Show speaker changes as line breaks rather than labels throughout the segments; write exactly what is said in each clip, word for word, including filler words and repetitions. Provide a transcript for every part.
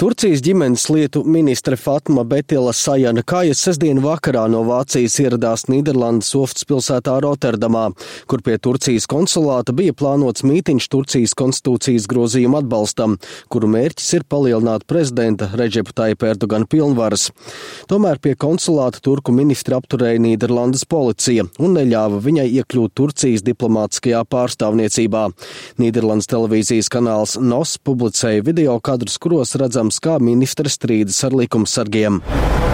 Turcijas ģimenes lietu ministre Fatma Betila Sajana Kāja sestdien vakarā no Vācijas ieradās Nīderlandes ostas pilsētā Rotterdamā, kur pie Turcijas konsulāta bija plānots mītiņš Turcijas konstitūcijas grozījuma atbalstam, kuru mērķis ir palielināt prezidenta Redžepa Tayyipa Erdogana pilnvaras. Tomēr pie konsulāta turku ministri apturēja Nīderlandes policija un neļāva viņai iekļūt Turcijas diplomātiskajā pārstāvniecībā. Nīderlandes televīzijas kanāls N O S publicēja video kadrus, kuros redzams, kā ministre strīdas ar likumsargiem.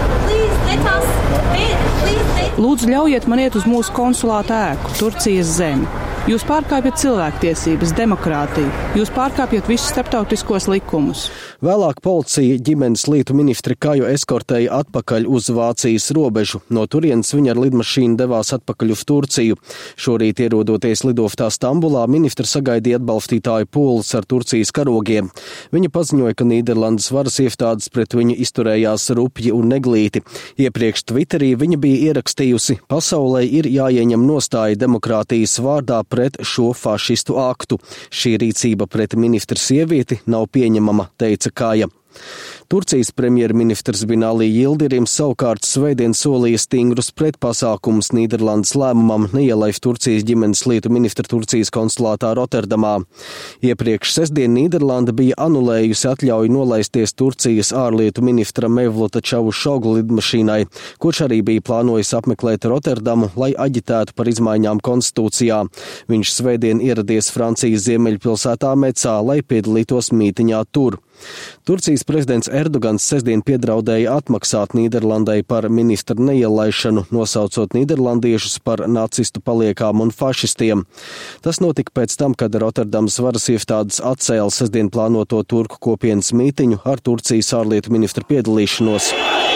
Lūdzu, ļaujiet man iet uz mūsu konsulāta ēku, Turcijas zemi. Jūs pārkāpjat cilvēktiesības, demokrātiju. Jūs pārkāpjat visus starptautiskos likumus.
Vēlāk policija ģimenes lietu ministri Kāju eskortēja atpakaļ uz Vācijas robežu. No turienes viņa ar lidmašīnu devās atpakaļ uz Turciju. Šorīt ierodoties lidoftā Stambulā, ministri sagaidīja atbalstītāju pūles ar Turcijas karogiem. Viņa paziņoja, ka Nīderlandes varas iestādes pret viņu izturējās rupji un neglīti. Iepriekš Twitterī viņa bija ierakstījusi: pasaulē ir jāieņem nostāja demokrātijas vārdā pret šo fašistu aktu. Šī rīcība pret ministra sievieti nav pieņemama, teica Kāja. Turcijas premjerministrs Binali Yildirim savukārt svētdien solīja stingrus pretpasākumus Nīderlandes lēmumam neielaist Turcijas ģimenes lietu ministru Turcijas konsulātā Rotterdamā. Iepriekš sestdien Nīderlanda bija anulējusi atļauju nolaisties Turcijas ārlietu ministra Mevluta Čavušoglu lidmašīnai, kurš arī bija plānojis apmeklēt Rotterdamu, lai aģitētu par izmaiņām konstitūcijā. Viņš svētdien ieradies Francijas ziemeļpilsētā Mecā, lai piedalītos mītiņā tur. Turcijas prezidents Erdogans sestdien piedraudēja atmaksāt Nīderlandai par ministru neielaišanu, nosaucot nīderlandiešus par nacistu paliekām un fašistiem. Tas notika pēc tam, kad Rotterdamas varas iestādes atcēla sestdien plānoto turku kopienas mītiņu ar Turcijas ārlietu ministru piedalīšanos.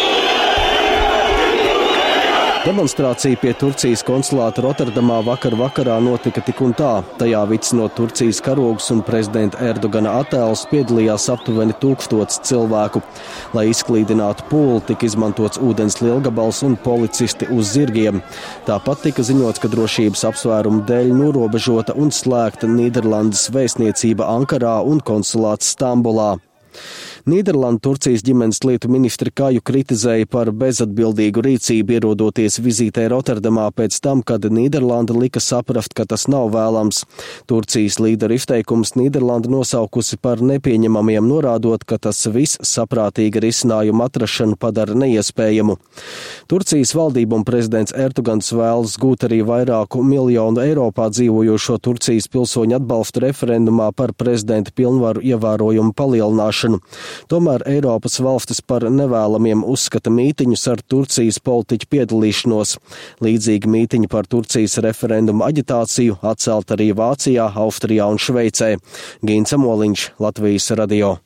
Demonstrācija pie Turcijas konsulāta Rotterdamā vakar vakarā notika tik un tā. Tajā vicinot Turcijas karogus un prezidenta Erdogana attēlus piedalījās aptuveni tūkstots cilvēku. Lai izklīdinātu pūli, tika izmantots ūdens lielgabals un policisti uz zirgiem. Tāpat tika ziņots, ka drošības apsvērumu dēļ norobežota un slēgta Nīderlandes vēstniecība Ankarā un konsulāts Stambulā. Nīderlanda Turcijas ģimenes lietu ministri Kāju kritizēja par bezatbildīgu rīcību ierodoties vizītē Rotterdamā pēc tam, kad Nīderlanda lika saprast, ka tas nav vēlams. Turcijas līderu izteikumus Nīderlanda nosaukusi par nepieņemamiem, norādot, ka tas viss saprātīga risinājuma atrašanu padara neiespējamu. Turcijas valdība un prezidents Erdogans vēlas gūt arī vairāku miljonu Eiropā dzīvojošo Turcijas pilsoņu atbalstu referendumā par prezidenta pilnvaru ievērojumu palielināšanu. Tomēr Eiropas valstis par nevēlamiem uzskata mītiņus ar Turcijas politiķu piedalīšanos. Līdzīgi mītiņi par Turcijas referendumu aģitāciju atcelt arī Vācijā, Austrijā un Šveicē. Gīns Amoliņš, Latvijas radio.